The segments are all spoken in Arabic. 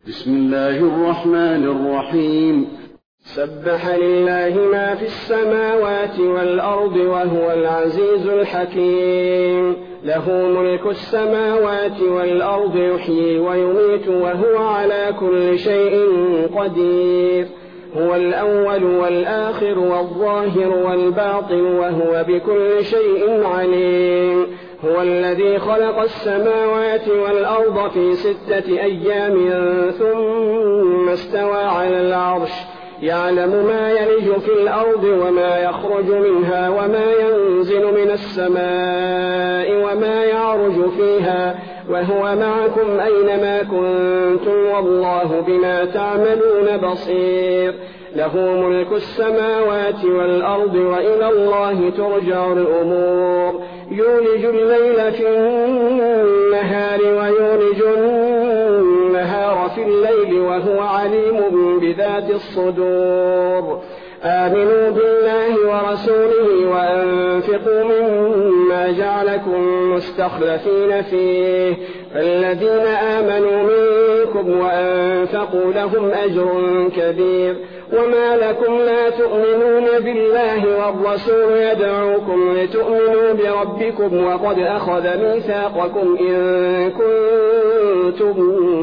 بسم الله الرحمن الرحيم. سبح لله ما في السماوات والأرض وهو العزيز الحكيم. له ملك السماوات والأرض يحيي ويميت وهو على كل شيء قدير. هو الأول والآخر والظاهر والباطن وهو بكل شيء عليم. هو الذي خلق السماوات والأرض في 6 أيام ثم استوى على العرش يعلم ما يلج في الأرض وما يخرج منها وما ينزل من السماء وما يعرج فيها وهو معكم أينما كنتم والله بما تعملون بصير. له ملك السماوات والأرض وإلى الله ترجع الأمور. يولج الليل في النهار ويولج النهار في الليل وهو عليم بذات الصدور. آمنوا بالله ورسوله وأنفقوا مما جعلكم مستخلفين فيه فالذين آمنوا منكم وأنفقوا لهم أجر كبير. وما لكم لا تؤمنون بالله والرسول يدعوكم لتؤمنوا بربكم وقد أخذ ميثاقكم إن كنتم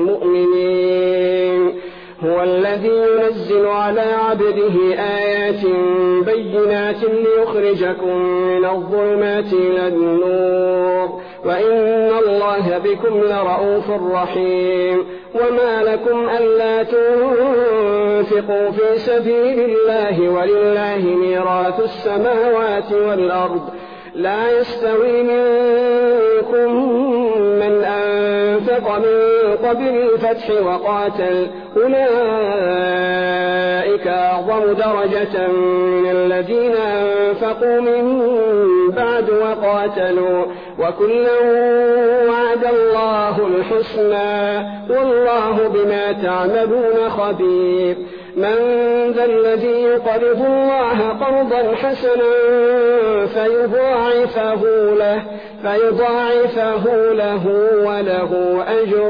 مؤمنين. هو الذي ينزل على عبده آيات بينات ليخرجكم من الظلمات إلى النور وإن الله بكم لرؤوف رحيم. وما لكم ألا تنفقوا في سبيل الله ولله ميراث السماوات والأرض لا يستوي منكم من أنفق من قبل الفتح وقاتل أولئك أعظم درجة من الذين أنفقوا من بعد وقاتلوا وكلا وعد الله الحسنى والله بما تعملون خبير. من ذا الذي يقرض الله قرضا حسنا فيضاعفه له وله أجر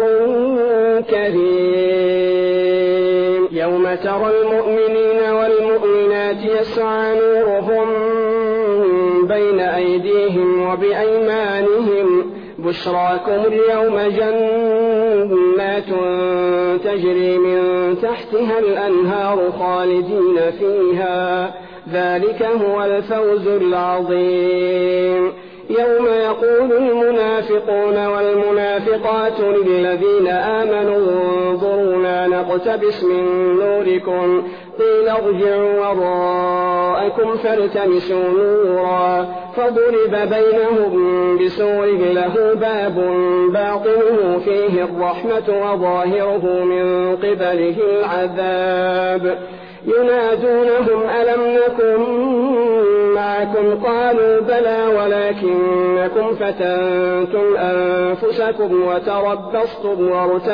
كريم. يوم ترى المؤمنين والمؤمنات يسعى نورهم بين أيديهم وبأيمانهم بشراكم اليوم جنات تجري من تحتها الأنهار خالدين فيها ذلك هو الفوز العظيم. يوم يقول المنافقون والمنافقات للذين آمنوا انظرونا نقتبس من نوركم قيل ارجعوا وراءكم فالتمسوا نورا فضرب بينهم بسور له باب باطنه فيه الرحمة وظاهره من قبله العذاب. ينادونهم ألم نكن معكم قالوا بلى ولكنكم فتنتم أنفسكم وتربصتم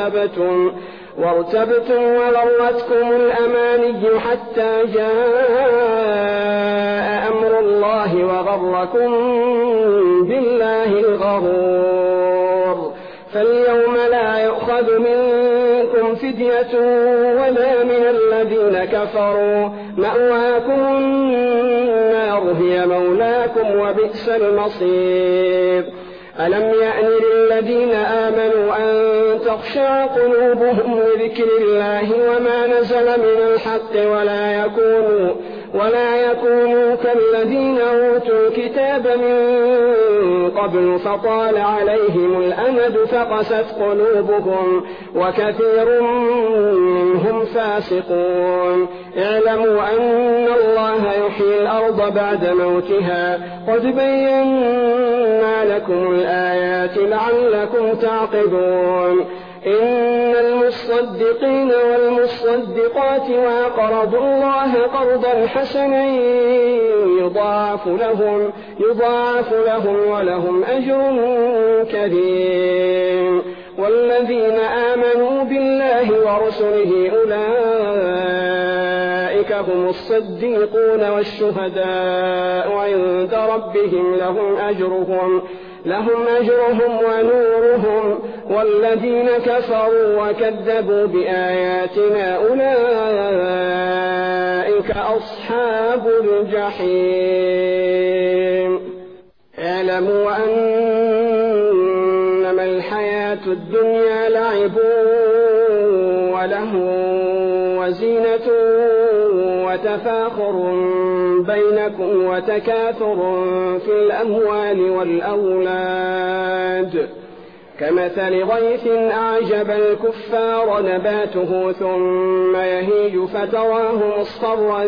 وارتبتم وغرتكم الأماني حتى جاء أمر الله وغركم بالله الغرور. فاليوم لا يؤخذ منكم فدية ولا من الذين كفروا مأواكم النار هي مولاكم وبئس المصير. ألم يأن للذين آمنوا أن تخشع قلوبهم لذكر الله وما نزل من الحق ولا يكونوا كالذين أوتوا الكتاب من قبل فطال عليهم الأمد فقست قلوبهم وكثير منهم فاسقون. اعلموا أن الله يحيي الأرض بعد موتها قد بينا لكم الآيات لعلكم تعقلون. إن المصدقين والمصدقات وأقرضوا الله قرضا حسنا يضاعف لهم ولهم أجر كريم. والذين آمنوا بالله ورسله أولئك هم الصديقون والشهداء عند ربهم لهم أجرهم ونورهم، والذين كفروا وكذبوا بآياتنا أولئك أصحاب الجحيم. اعلموا أنما الحياة الدنيا لعب وله وزينة وتفاخر بينكم وتكاثر في الأموال والأولاد كمثل غيث أعجب الكفار نباته ثم يهيج فتراه مصفرا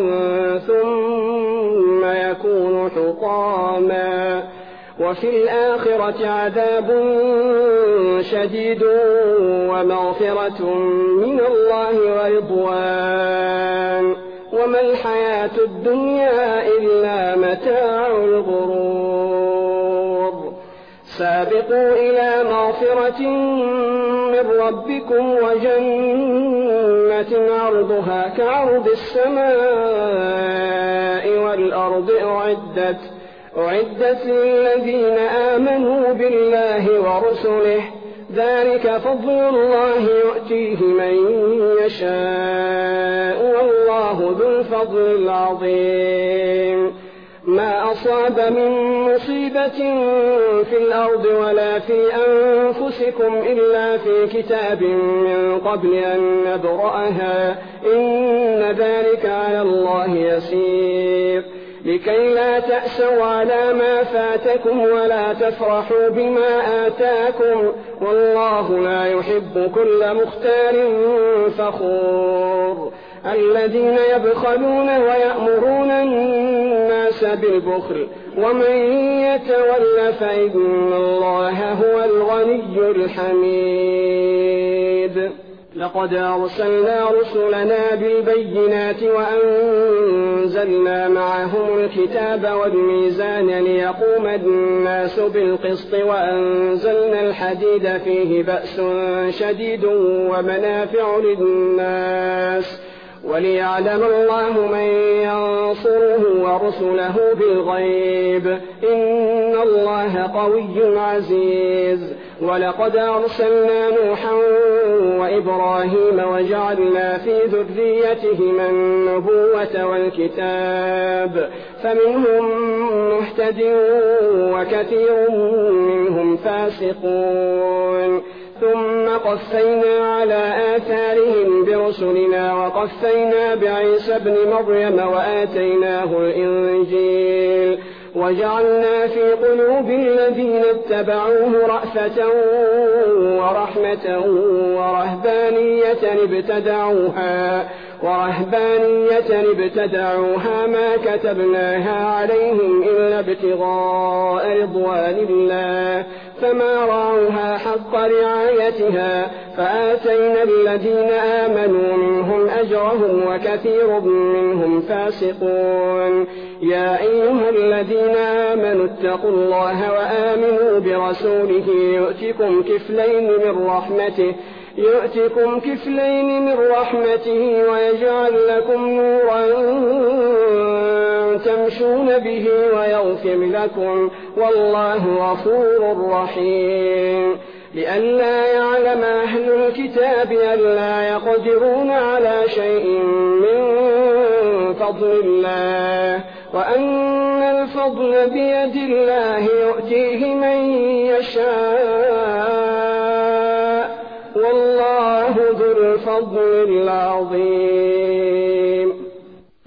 ثم يكون حطاما، وفي الآخرة عذاب شديد ومغفرة من الله ورضوان، وما الحياة الدنيا إلا متاع الغرور. سابقوا إلى مغفرة من ربكم وجنة عرضها كعرض السماء والأرض أعدت للذين آمنوا بالله ورسله، ذلك فضل الله يؤتيه من يشاء والله ذو الفضل العظيم. ما أصاب من مصيبة في الأرض ولا في أنفسكم إلا في كتاب من قبل أن نبرأها، إن ذلك على الله يسير. لكي لا تأسوا على ما فاتكم ولا تفرحوا بما آتاكم، والله لا يحب كل مختال فخور. الذين يبخلون ويأمرون الناس بالبخل، ومن يتول فإن الله هو الغني الحميد. لقد أرسلنا رسلنا بالبينات وأنزلنا معهم الكتاب والميزان ليقوم الناس بالقسط، وأنزلنا الحديد فيه بأس شديد ومنافع للناس، وليعلم الله من ينصره ورسله بالغيب، إن الله قوي عزيز. ولقد أرسلنا نوحا وإبراهيم وجعلنا في ذريتهما النبوة والكتاب، فمنهم مهتد وكثير منهم فاسقون. ثم قفينا على آثارهم برسلنا وقفينا بعيسى ابن مريم وآتيناه الإنجيل، وجعلنا في قلوب الذين اتبعوه رأفة ورحمة ورهبانية ابتدعوها ما كتبناها عليهم إلا ابتغاء رضوان الله، فما رعوها حق رعايتها، فآتينا الذين آمنوا منهم أجرهم وكثير منهم فاسقون. يا أيها الذين آمنوا اتقوا الله وآمنوا برسوله يؤتكم كفلين من رحمته ويجعل لكم نورا تمشون به ويغفر لكم، والله غفور رحيم. لئلا يعلم أهل الكتاب ألا يقدرون على شيء من فضل الله، وأن الفضل بيد الله يؤتيه من يشاء، والله ذو الفضل العظيم.